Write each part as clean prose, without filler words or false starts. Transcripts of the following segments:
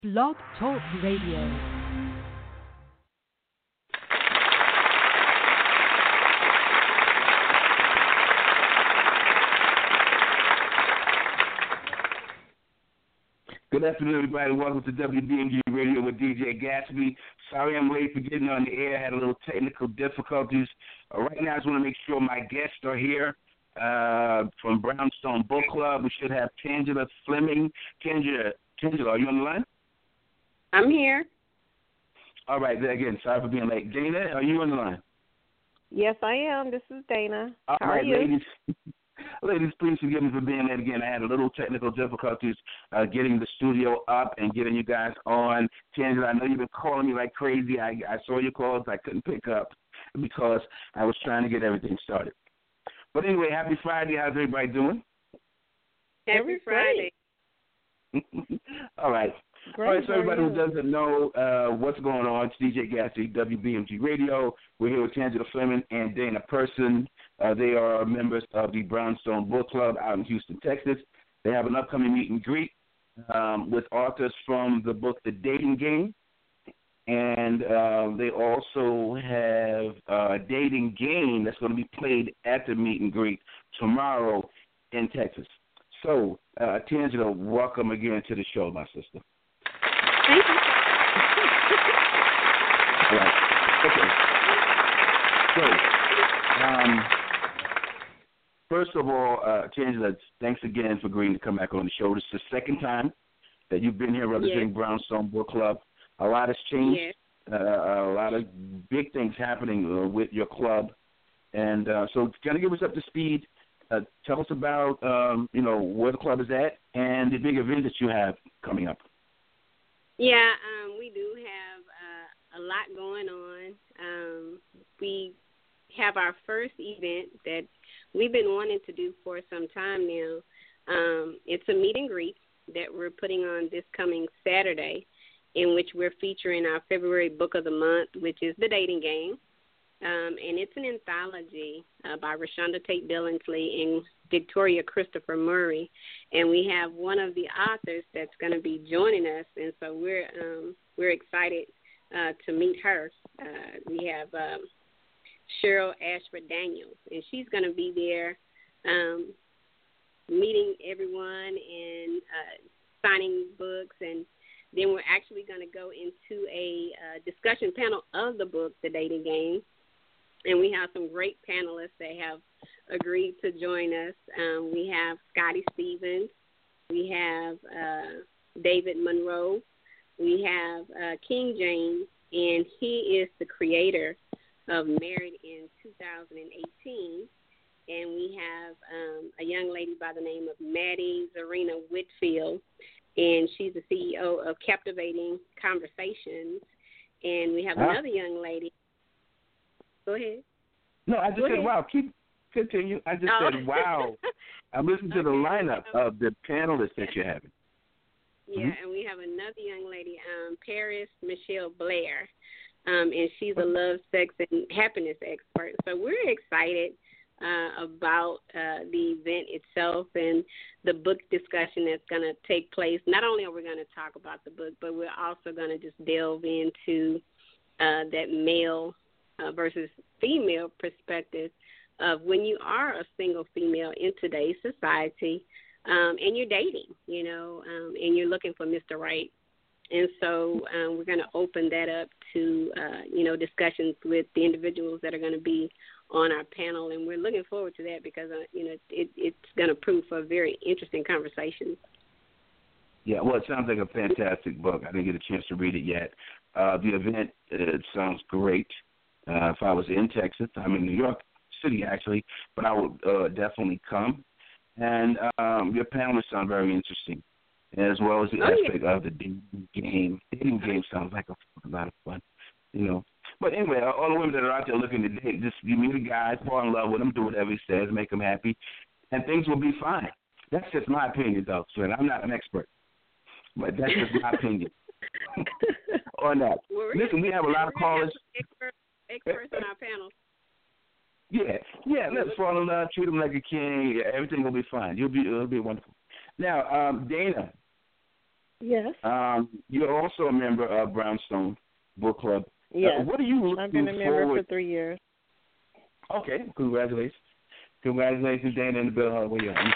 Blog Talk Radio. Good afternoon, everybody. Welcome to WBMG Radio with DJ Gatsby. Sorry I'm late for getting on the air. I had a little technical difficulties. Right now, I just want to make sure my guests are here from Brownstone Book Club. We should have Tangela Fleming. Tangela, are you on the line? I'm here. All right. Again, sorry for being late. Dana, are you on the line? Yes, I am. This is Dana. All How right, are you? ladies. Ladies, please forgive me for being late again. I had a little technical difficulties getting the studio up and getting you guys on. Tangela, I know you've been calling me like crazy. I saw your calls. I couldn't pick up because I was trying to get everything started. But anyway, happy Friday. How's everybody doing? Happy Friday. All right. Great. All right, so everybody who doesn't know what's going on, it's DJ Gatsby, WBMG Radio. We're here with Tangela Fleming and Dana Person. They are members of the Brownstone Book Club out in Houston, Texas. They have an upcoming meet and greet with authors from the book The Dating Game. And they also have a dating game that's going to be played at the meet and greet tomorrow in Texas. So, Tangela, welcome again to the show, my sister. Thank you. All right. Okay. So, first of all, Tangela, thanks again for agreeing to come back on the show. This is the second time that you've been here representing Brownstone Book Club. A lot has changed. Yes. A lot of big things happening with your club. And so kind of give us up to speed. Tell us about, where the club is at and the big event that you have coming up. Yeah, we do have a lot going on. We have our first event that we've been wanting to do for some time now. It's a meet and greet that we're putting on this coming Saturday, in which we're featuring our February book of the month, which is The Dating Game. And it's an anthology by Rashonda Tate Billingsley and Victoria Christopher Murray. And we have one of the authors that's going to be joining us, and so we're excited to meet her. We have Cheryl Ashford Daniels, and she's going to be there meeting everyone and signing books, and then we're actually going to go into a discussion panel of the book, The Dating Game. And we have some great panelists that have agreed to join us. We have Scotty Stevens. We have David Monroe. We have King James, and he is the creator of Married in 2018. And we have a young lady by the name of Maddie Zarina Whitfield, and she's the CEO of Captivating Conversations. And we have another young lady. Go ahead. No, I just said, wow. Continue. I just said, wow. I'm listening to the lineup of the panelists that you're having. Yeah, and we have another young lady, Paris Michelle Blair, and she's a love, sex, and happiness expert. So we're excited about the event itself and the book discussion that's going to take place. Not only are we going to talk about the book, but we're also going to just delve into that male versus female perspective of when you are a single female in today's society and you're dating, and you're looking for Mr. Right. And so we're going to open that up to, discussions with the individuals that are going to be on our panel. And we're looking forward to that because, it's going to prove for a very interesting conversation. Yeah, well, it sounds like a fantastic book. I didn't get a chance to read it yet. The event, it sounds great. If I was in Texas, I'm in New York City, actually, but I would definitely come. And your panelists sound very interesting, as well as the aspect of the dating game. Dating game sounds like a lot of fun, But anyway, all the women that are out there looking to date, just you meet a guy, fall in love with him, do whatever he says, make him happy, and things will be fine. That's just my opinion, though, so I'm not an expert, but that's just my opinion on that. Listen, we have a lot of callers. Experts on our panel. Yeah. Let's fall in love. Treat him like a king. Everything will be fine. It'll be wonderful. Now, Dana, Yes. You're also a member of Brownstone Book Club. Yes. What are you looking I've been a member forward? for 3 years. Okay, congratulations. Congratulations, Dana and Bill Hall. Where you at?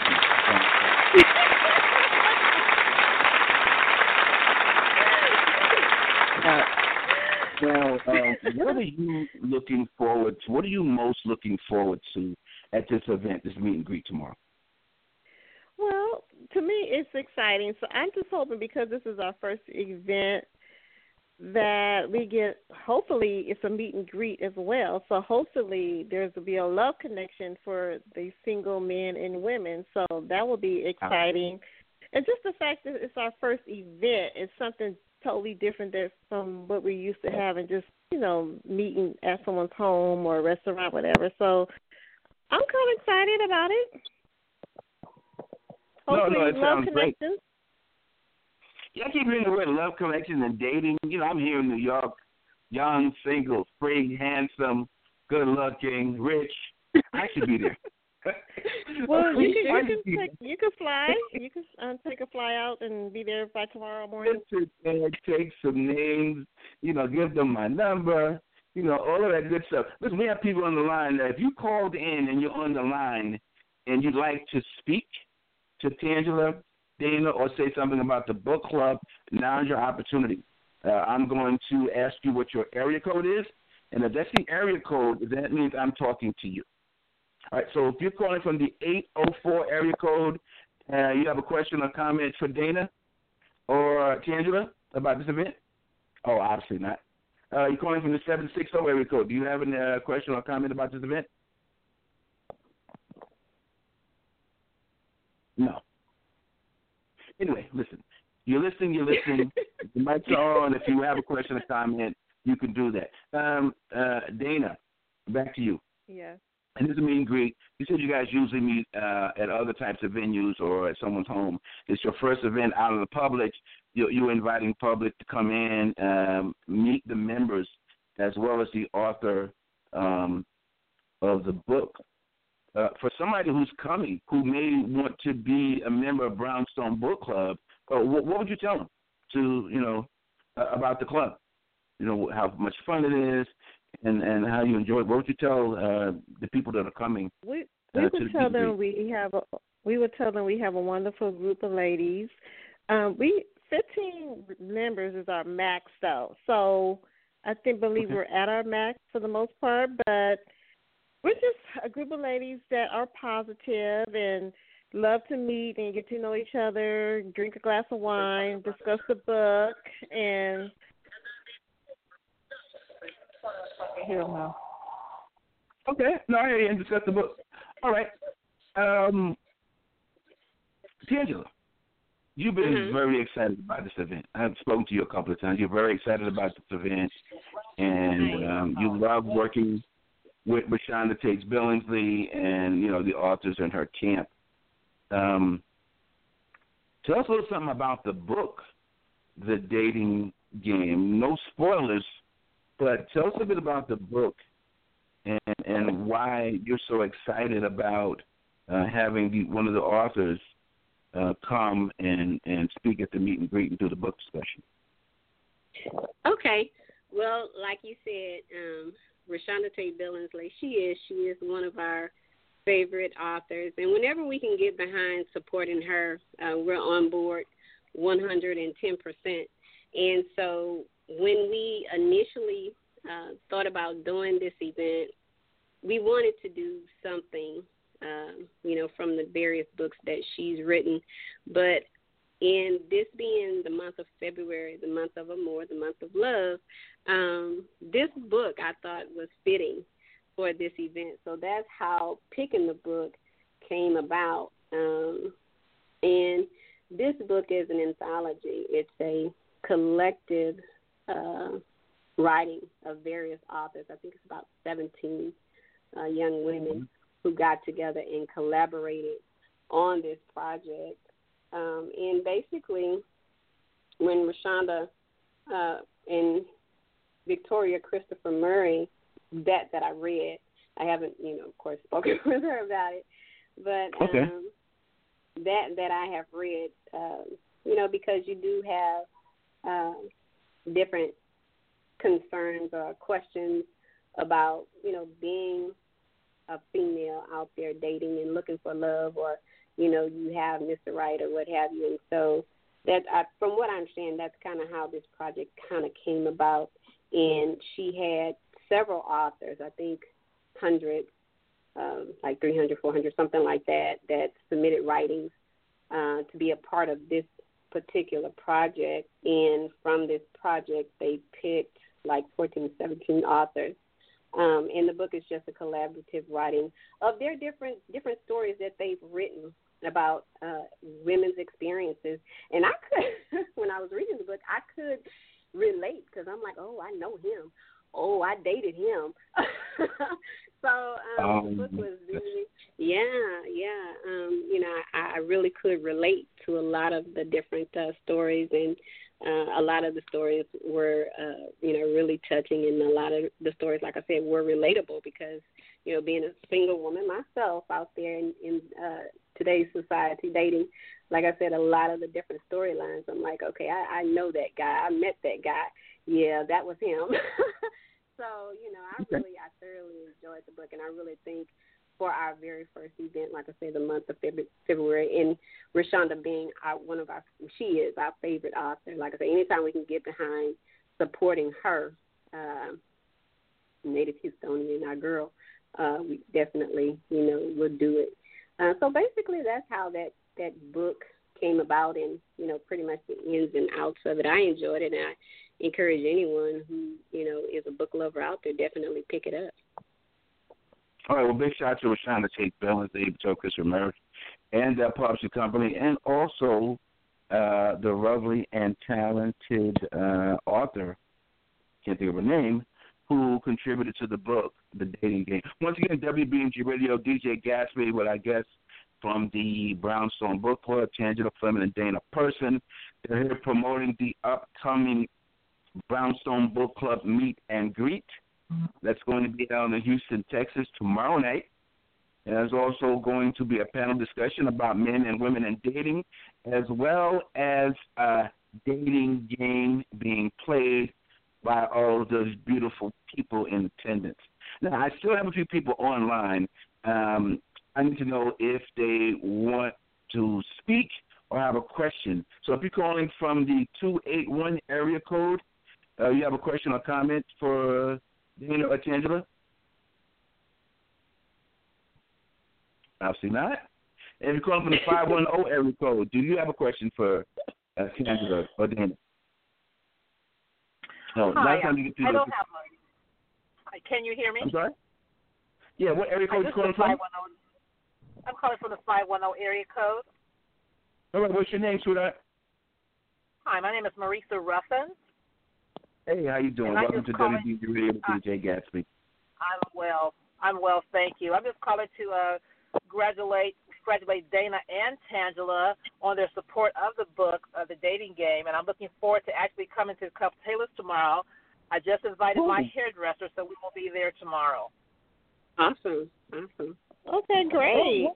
Now, what are you looking forward to? What are you most looking forward to at this event, this meet and greet tomorrow? Well, to me, it's exciting. So I'm just hoping, because this is our first event, that we get, hopefully it's a meet and greet as well. So hopefully there's will be a love connection for the single men and women. So that will be exciting. And just the fact that it's our first event is something totally different from what we used to have, and just, meeting at someone's home or a restaurant, whatever. So I'm kind of excited about it. Hopefully it love sounds great. connections. Yeah, I keep hearing the word love connection and dating. I'm here in New York, young, single, free, handsome, good-looking, rich. I should be there. Well, you can fly. You can take a fly out and be there by tomorrow morning. Take some names, give them my number, all of that good stuff. Listen, we have people on the line that if you called in and you're on the line and you'd like to speak to Tangela, Dana, or say something about the book club, now's your opportunity. I'm going to ask you what your area code is, and if that's the area code, that means I'm talking to you. All right, so if you're calling from the 804 area code, you have a question or comment for Dana or Tangela about this event? Oh, obviously not. You're calling from the 760 area code. Do you have a question or comment about this event? No. Anyway, listen. You're listening. The mic's on. If you have a question or comment, you can do that. Dana, back to you. Yes. And this is a meet and greet. You said you guys usually meet at other types of venues or at someone's home. It's your first event out of the public. You're inviting public to come in, meet the members, as well as the author of the book. For somebody who's coming, who may want to be a member of Brownstone Book Club, what would you tell them about the club? How much fun it is, and how you enjoy it. What would you tell the people that are coming? We would tell them we have a wonderful group of ladies. 15 members is our max though, so I believe we're at our max for the most part, but we're just a group of ladies that are positive and love to meet and get to know each other, drink a glass of wine, discuss the book, and hear them now. Okay. No, I hear you. And discuss the book. All right. Tangela, you've been very excited about this event. I've spoken to you a couple of times. You're very excited about this event, and you love working with Rashonda Tate Billingsley and, the authors in her camp. Tell us a little something about the book, The Dating Game. No spoilers, but tell us a bit about the book and why you're so excited about having one of the authors come and speak at the meet and greet and do the book discussion. Okay. Well, like you said, Rashonda Tate Billingsley, she is one of our favorite authors. And whenever we can get behind supporting her, we're on board 110%. And so when we initially thought about doing this event, we wanted to do something, from the various books that she's written. But in this being the month of February, the month of Amor, the month of love, this book I thought was fitting for this event. So that's how picking the book came about. And this book is an anthology. It's a collective writing of various authors. I think it's about 17 young women who got together and collaborated on this project. And basically, when Rashonda and Victoria Christopher Murray, that I read, I haven't, of course, spoken with her about it, but that I have read, because you do have different concerns or questions about, being a female out there dating and looking for love, or, you have Mr. Right or what have you. And so from what I understand, that's kind of how this project kind of came about. And she had several authors, I think hundreds, like 300, 400, something like that submitted writings to be a part of this particular project. And from this project, they picked like 14, 17 authors. And the book is just a collaborative writing of their different stories that they've written about women's experiences. And I could, when I was reading the book, I could relate, because I'm like, oh, I know him. Oh, I dated him. So the book was really, I really could relate to a lot of the different stories, and a lot of the stories were, really touching, and a lot of the stories, like I said, were relatable because, being a single woman myself out there in today's society dating, like I said, a lot of the different storylines, I'm like, okay, I know that guy. I met that guy. Yeah, that was him. So, I thoroughly enjoyed the book, and I really think for our very first event, like I said, the month of February, and Rashonda being she is our favorite author. Like I said, anytime we can get behind supporting her, Native Houstonian, our girl, we definitely, will do it. So basically that's how that book came about, and, pretty much the ins and outs of it. I enjoyed it, and I encourage anyone who, is a book lover out there, definitely pick it up. All right, well, big shout out to Rashonda Tate Bell, the Christopher Merritt, and that publishing company, and also the lovely and talented author, can't think of her name, who contributed to the book, The Dating Game. Once again, WBNG Radio, DJ Gatsby, what I guess from the Brownstone Book Club, Tangela Fleming and Dana Person. They're here promoting the upcoming Brownstone Book Club Meet and Greet. That's going to be held in Houston, Texas tomorrow night. And there's also going to be a panel discussion about men and women and dating, as well as a dating game being played by all of those beautiful people in attendance. Now, I still have a few people online. I need to know if they want to speak or have a question. So if you're calling from the 281 area code, you have a question or comment for Dana or Tangela? Obviously not. And if you're calling from the 510 area code, do you have a question for Tangela or Dana? No, Hi, I don't have one. Can you hear me? I'm sorry? Yeah, what area code are you calling from? I'm calling from the 510 area code. All right, what's your name, sweetheart? Hi, my name is Marisa Ruffin. Hey, how you doing? Welcome to WBNG Radio with DJ Gatsby. I'm well, thank you. I'm just calling to congratulate Dana and Tangela on their support of the book, The Dating Game, and I'm looking forward to actually coming to Cuff Taylor's tomorrow. I just invited my hairdresser, so we will be there tomorrow. Awesome. Okay, great.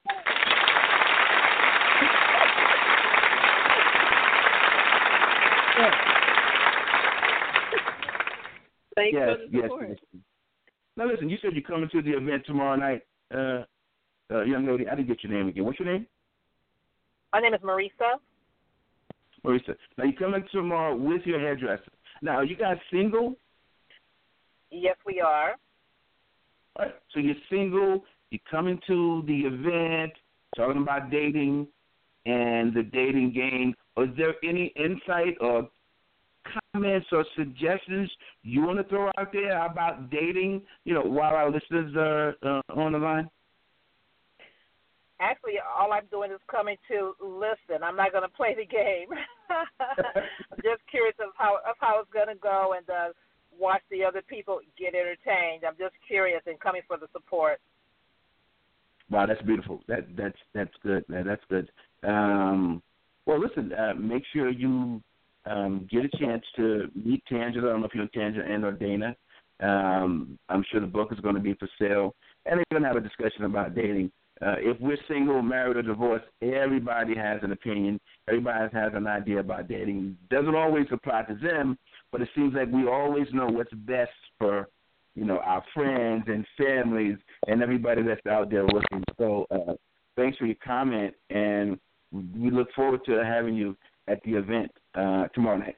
Thanks for the support. Yes. Now, listen, you said you're coming to the event tomorrow night. Young lady, I didn't get your name again. What's your name? My name is Marisa. Marisa. Now, you're coming tomorrow with your hairdresser. Now, are you guys single? Yes, we are. All right. So you're single, you're coming to the event, talking about dating and the dating game. Is there any insight or comments or suggestions you want to throw out there about dating, while our listeners are on the line? Actually, all I'm doing is coming to listen. I'm not going to play the game. I'm just curious of how it's going to go, and watch the other people get entertained. I'm just curious and coming for the support. Wow, that's beautiful. That's good. That's good. Well, listen, make sure you get a chance to meet Tangela. I don't know if you're Tangela and or Dana. I'm sure the book is going to be for sale, and they're going to have a discussion about dating if we're single, married, or divorced, everybody has an opinion. Everybody has an idea about dating. Doesn't always apply to them, but it seems like we always know what's best for, our friends and families and everybody that's out there looking. So thanks for your comment, and we look forward to having you at the event tomorrow night.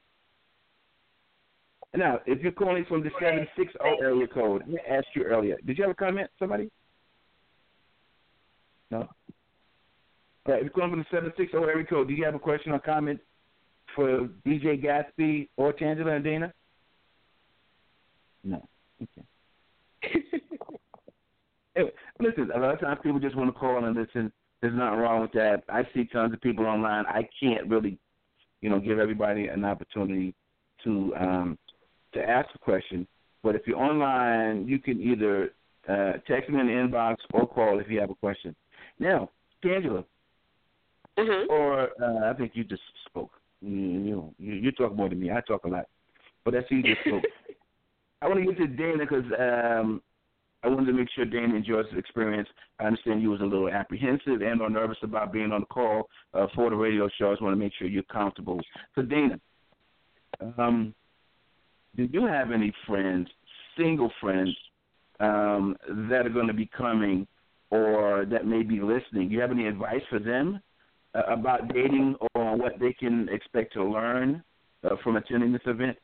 Now, if you're calling from the 760 area code, I asked you earlier, did you have a comment, somebody? No? All right, if you're calling from the 760 area code, do you have a question or comment for DJ Gatsby or Tangela and Dana? No. Okay. Anyway, listen, a lot of times people just want to call and listen. There's nothing wrong with that. I see tons of people online. I can't really, give everybody an opportunity to ask a question. But if you're online, you can either text me in the inbox or call if you have a question. Now, Tangela, or I think you just spoke. You talk more than me. I talk a lot. But that's you just spoke. I want to get to Dana because I wanted to make sure Dana enjoys the experience. I understand you was a little apprehensive and or nervous about being on the call for the radio show. I just want to make sure you're comfortable. So, Dana, do you have any friends, single friends, that are going to be coming or that may be listening? Do you have any advice for them about dating or what they can expect to learn from attending this event?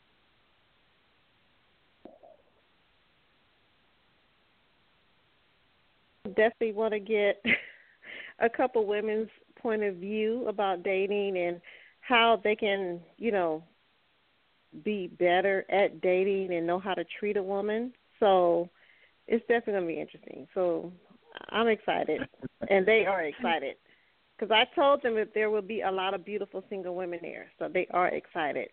Definitely want to get a couple women's point of view about dating and how they can, be better at dating and know how to treat a woman. So it's definitely going to be interesting. So I'm excited, and they are excited because I told them that there will be a lot of beautiful single women there. So they are excited.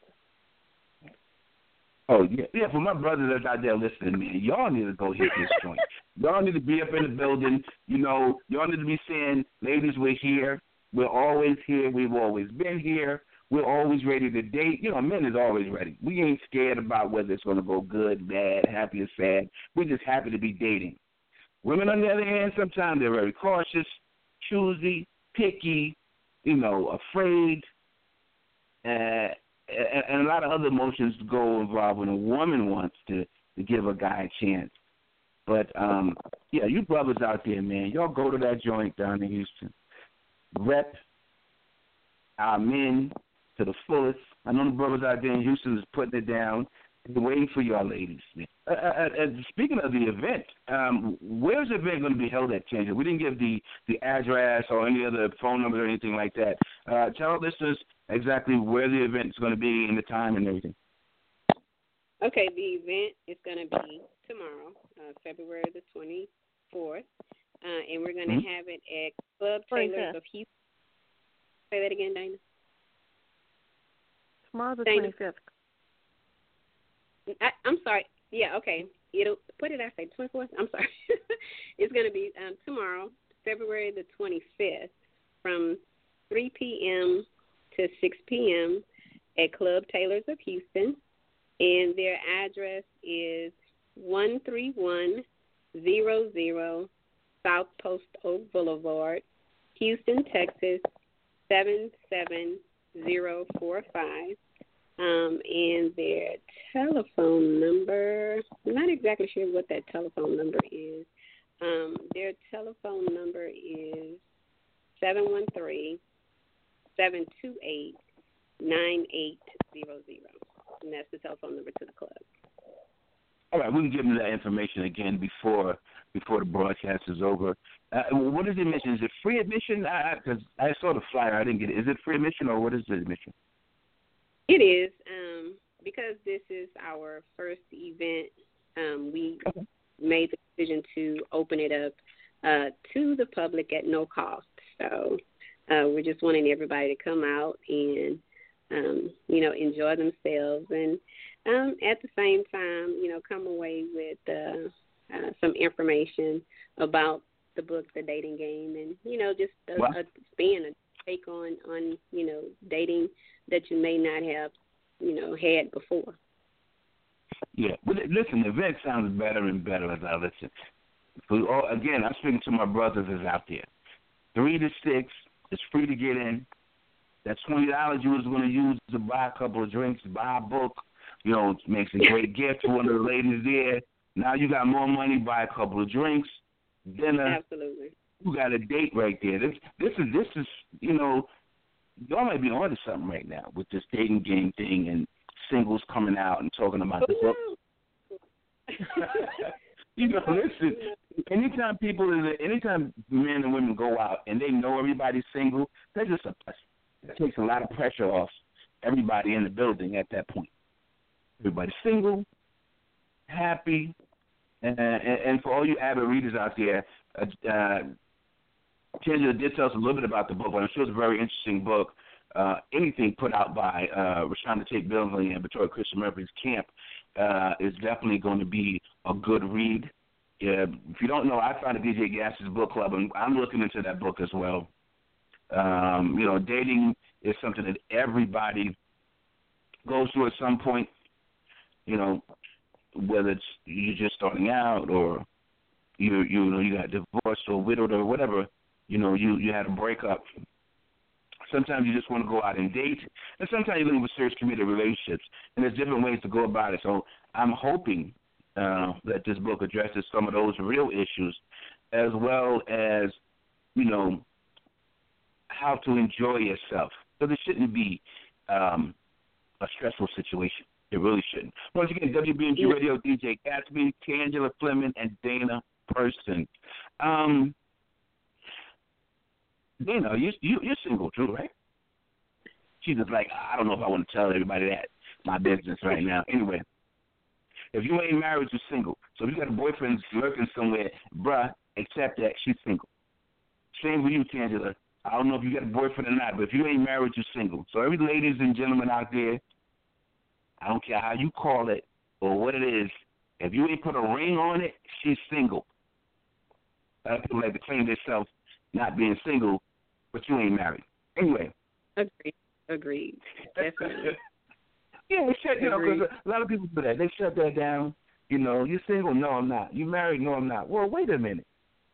Oh, yeah. For my brothers that's out there listening, man, y'all need to go hit this joint. Y'all need to be up in the building. Y'all need to be saying, ladies, we're here. We're always here. We've always been here. We're always ready to date. Men is always ready. We ain't scared about whether it's going to go good, bad, happy, or sad. We're just happy to be dating. Women, on the other hand, sometimes they're very cautious, choosy, picky, afraid, and a lot of other emotions go involved when a woman wants to give a guy a chance. But, you brothers out there, man, y'all go to that joint down in Houston. Rep our men to the fullest. I know the brothers out there in Houston is putting it down and waiting for y'all ladies. Speaking of the event, where's the event going to be held at, Tangela? We didn't give the address or any other phone number or anything like that. Tell our listeners exactly where the event is going to be and the time and everything. Okay, the event is going to be tomorrow, February the 24th, and we're going to have it at Club Taylors of Houston. Say that again, Dana. Tomorrow's the 25th. I'm sorry. Yeah, okay. It'll put it. I say 24th. I'm sorry. It's going to be tomorrow, February the 25th, from 3 p.m. to 6 p.m. at Club Taylors of Houston, and their address is 13100 South Post Oak Boulevard, Houston, Texas 77045. And their telephone number, I'm not exactly sure what that telephone number is. Their telephone number is 713-728-9800. And that's the telephone number to the club. All right, we can give them that information again before the broadcast is over. What is the admission? Is it free admission? Because I saw the flyer, I didn't get it. Is it free admission or what is the admission? It is. Because this is our first event, we made the decision to open it up to the public at no cost. So we're just wanting everybody to come out and, enjoy themselves and at the same time, come away with some information about the book, The Dating Game, and, just a spin, a take on dating that you may not have, had before. Yeah. But listen, the event sounds better and better as I listen. again, I'm speaking to my brothers that's out there. 3 to 6, it's free to get in. That $20 you was going to use to buy a couple of drinks, buy a book, makes a great gift for one of the ladies there. Now you got more money, buy a couple of drinks, dinner. Absolutely. You got a date right there. This is y'all might be onto something right now with this dating game thing and singles coming out and talking about the book. Listen, anytime men and women go out and they know everybody's single, that's just a blessing. It takes a lot of pressure off everybody in the building at that point. Everybody's single, happy, and for all you avid readers out there, Tangela did tell us a little bit about the book, but I'm sure it's a very interesting book. Anything put out by Rashonda Tate Billingsley and Victoria Christian Murphy's camp is definitely going to be a good read. If you don't know, I found DJ Gas's book club, and I'm looking into that book as well. Dating is something that everybody goes through at some point, whether it's you're just starting out or you got divorced or widowed or whatever, you had a breakup. Sometimes you just want to go out and date, and sometimes you're looking for serious committed relationships, and there's different ways to go about it. So I'm hoping that this book addresses some of those real issues, as well as, how to enjoy yourself. Because it shouldn't be a stressful situation. It really shouldn't. Once again, WBMG Radio, DJ Gatsby, Tangela Fleming, and Dana Person. Dana, you're single too, right? She's just like, I don't know if I want to tell everybody that. My business right now. Anyway, if you ain't married, you're single. So if you got a boyfriend lurking somewhere, bruh, accept that she's single. Same with you, Tangela. I don't know if you got a boyfriend or not, but if you ain't married, you're single. So every ladies and gentlemen out there, I don't care how you call it or what it is, if you ain't put a ring on it, she's single. A lot of people like to claim themselves not being single, but you ain't married. Anyway. Agreed. Definitely. Yeah, they shut, because a lot of people do that. They shut that down. You're single? No, I'm not. You married? No, I'm not. Well, wait a minute.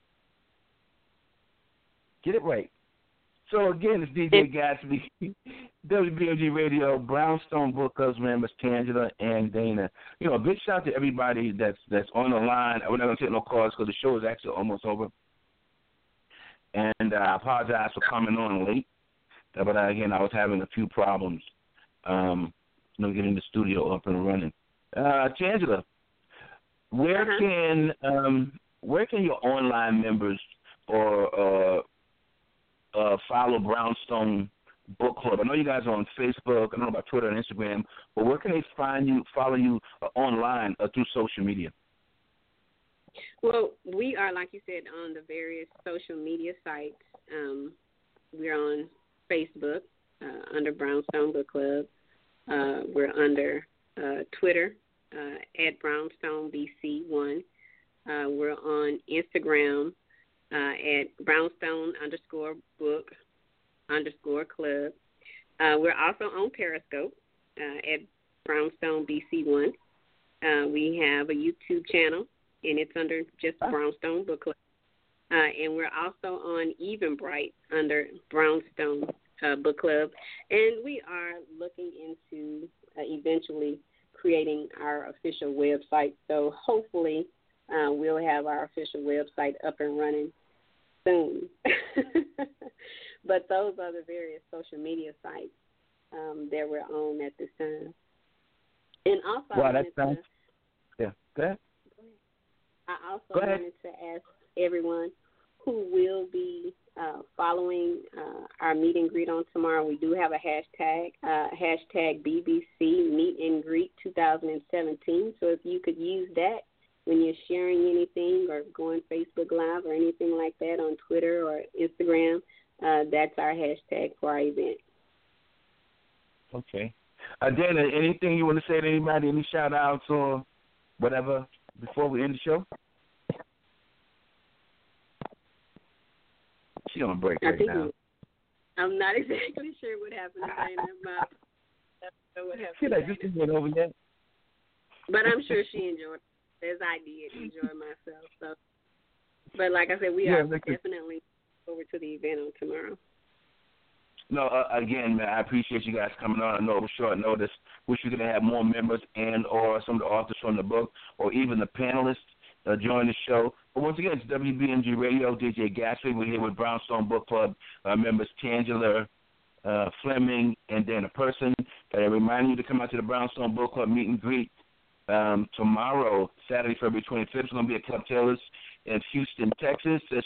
Get it right. So, again, it's DJ Gatsby, WBMG Radio, Brownstone Book Club's members, Tangela and Dana. A big shout to everybody that's on the line. We're not going to take no calls because the show is actually almost over. And I apologize for coming on late. But, again, I was having a few problems, getting the studio up and running. Tangela, where can your online members or follow Brownstone Book Club? I know you guys are on Facebook. I don't know about Twitter and Instagram, but where can they find you, follow you online or through social media? Well, we are, like you said, on the various social media sites. We're on Facebook under Brownstone Book Club. We're under Twitter at Brownstone BC1. We're on Instagram at Brownstone_book_club. We're also on Periscope at Brownstone BC1. We have a YouTube channel, and it's under just Brownstone Book Club. And we're also on Eventbrite under Brownstone Book Club. And we are looking into eventually creating our official website. So hopefully we'll have our official website up and running soon. But those are the various social media sites that we're on at this time. And also, go ahead. I also wanted to ask everyone who will be following our meet and greet on tomorrow. We do have a hashtag BBC Meet and Greet 2017. So if you could use that when you're sharing anything or going Facebook Live or anything like that on Twitter or Instagram, that's our hashtag for our event. Okay. Dana, anything you want to say to anybody, any shout-outs or whatever before we end the show? She's on a break right now. I'm not exactly sure what happened to Dana. She just went over yet. But I'm sure she enjoyed it, as I did enjoy myself. So But like I said, we are definitely over to the event on tomorrow. No, again, man, I appreciate you guys coming on. I know it was short notice. Wish we could have more members and or some of the authors from the book or even the panelists join the show. But once again, it's WBMG Radio, DJ Gatsby. We're here with Brownstone Book Club members Tangela Fleming and Dana Person. Reminding you to come out to the Brownstone Book Club meet and greet tomorrow, Saturday, February 25th. It's going to be at Club Taylor's in Houston, Texas. That's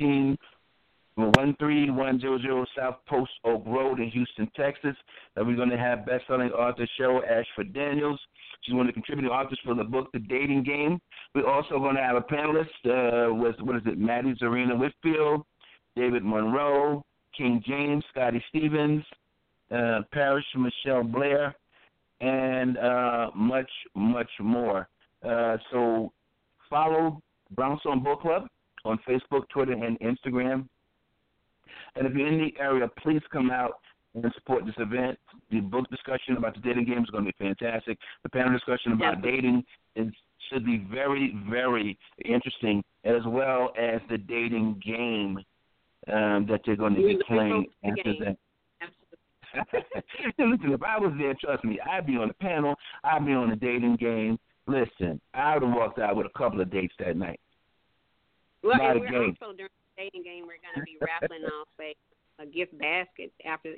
13100 South Post Oak Road in Houston, Texas. We're going to have best-selling author Cheryl Ashford Daniels. She's one of the contributing authors for the book, The Dating Game. We're also going to have a panelist with, Maddie Zarina Whitfield, David Monroe, King James, Scotty Stevens, Parrish Michelle Blair, and much, much more. So follow Brownstone Book Club on Facebook, Twitter, and Instagram. And if you're in the area, please come out and support this event. The book discussion about the dating game is going to be fantastic. The panel discussion about dating should be very, very interesting, as well as the dating game that they're going to be playing after that. Listen, if I was there, trust me, I'd be on the panel. I'd be on the dating game. Listen, I would have walked out with a couple of dates that night. Well, and we're also during the dating game, we're going to be raffling off a gift basket after,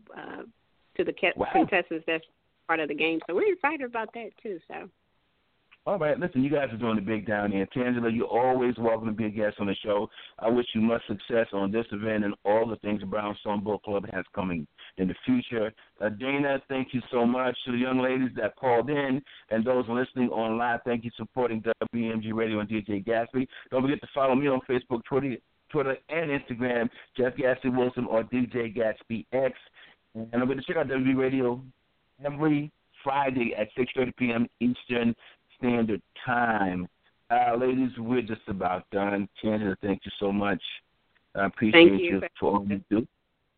to the contestants that's part of the game. So we're excited about that, too. So. All right, listen, you guys are doing the big down here. Tangela, you're always welcome to be a guest on the show. I wish you much success on this event and all the things the Brownstone Book Club has coming in the future. Dana, thank you so much. To the young ladies that called in and those listening online, thank you for supporting WBMG Radio and DJ Gatsby. Don't forget to follow me on Facebook, Twitter, and Instagram, Jeff Gatsby Wilson or DJ Gatsby X. And I'm going to check out WB Radio every Friday at 6:30 p.m. Eastern Standard Time. Ladies, we're just about done. Tangela, thank you so much. I appreciate you for all you do.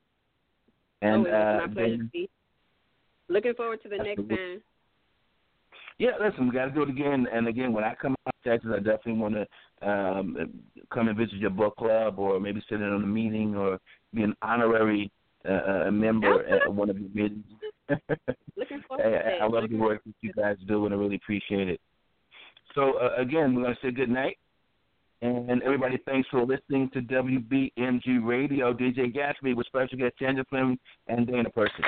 And my pleasure. Looking forward to the next time. Yeah, listen, we got to do it again. And again, when I come out to Texas, I definitely want to come and visit your book club, or maybe sit in on a meeting, or be an honorary member at one of your meetings. Looking forward to it. I love the work that you guys do, and I really appreciate it. So, again, we're going to say good night. And everybody, thanks for listening to WBMG Radio. DJ Gatsby with special guest Tangela Fleming and Dana Person.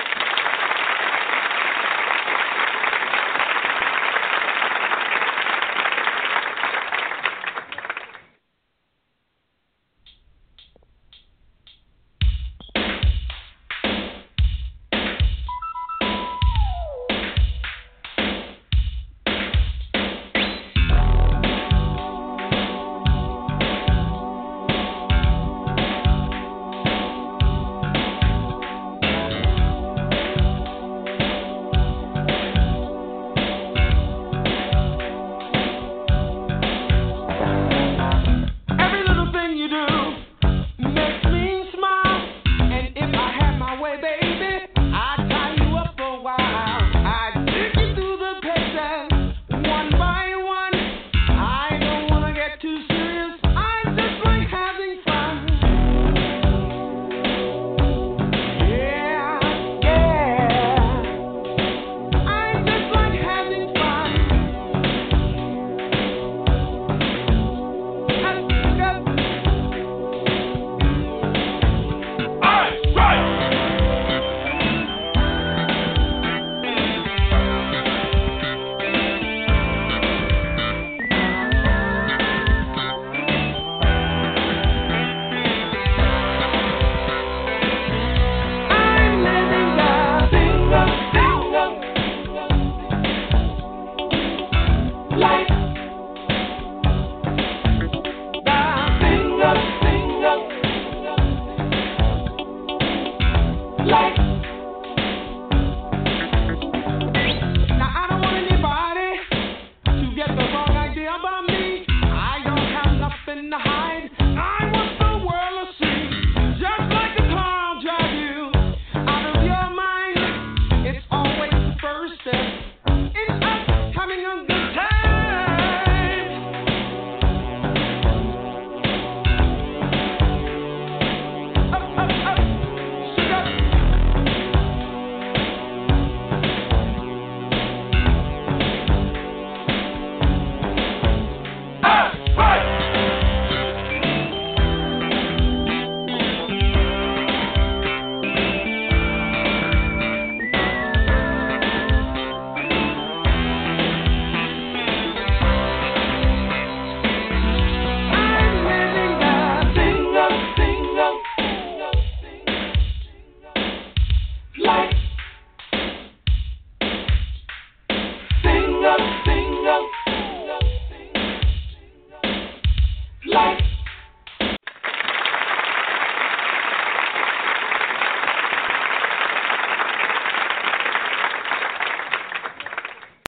life.